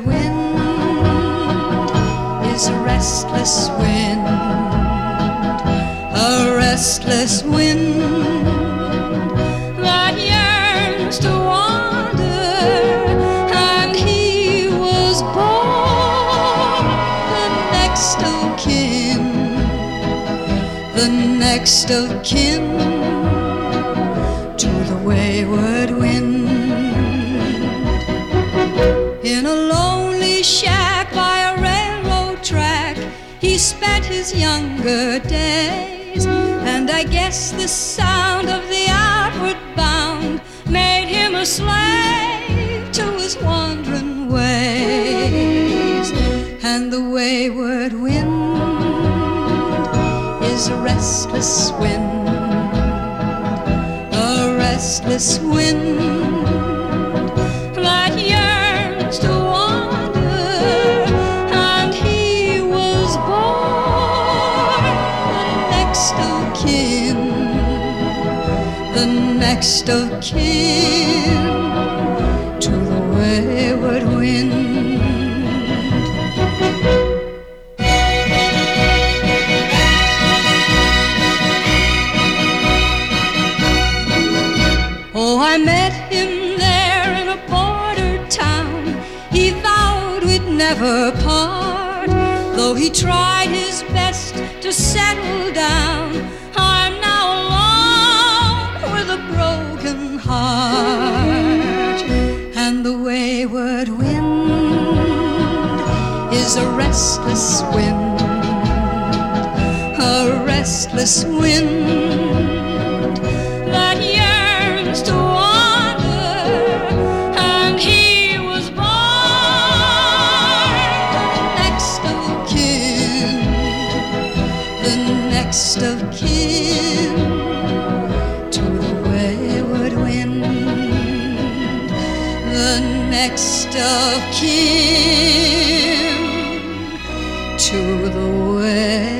wind is a restless wind, a restless wind that yearns to wander, and he was born the next of kin, the next of kin to the wayward wind. In a lonely shack by a railroad track, he spent his younger days, and I guess the sound of the outward bound made him a slave to his wandering ways. And the wayward wind is a restless wind, a restless wind that yearns to wander, and he was born the next of kin, the next of kin to the wayward wind. Oh, I met him there in a border town. He vowed we'd never part, though he tried his best to settle down. I'm now alone with a broken heart, and the wayward wind is a restless wind, a restless wind that yearns to wander, and he was born the next of kin, the next of kin to the wayward wind, the next of kin to the wayward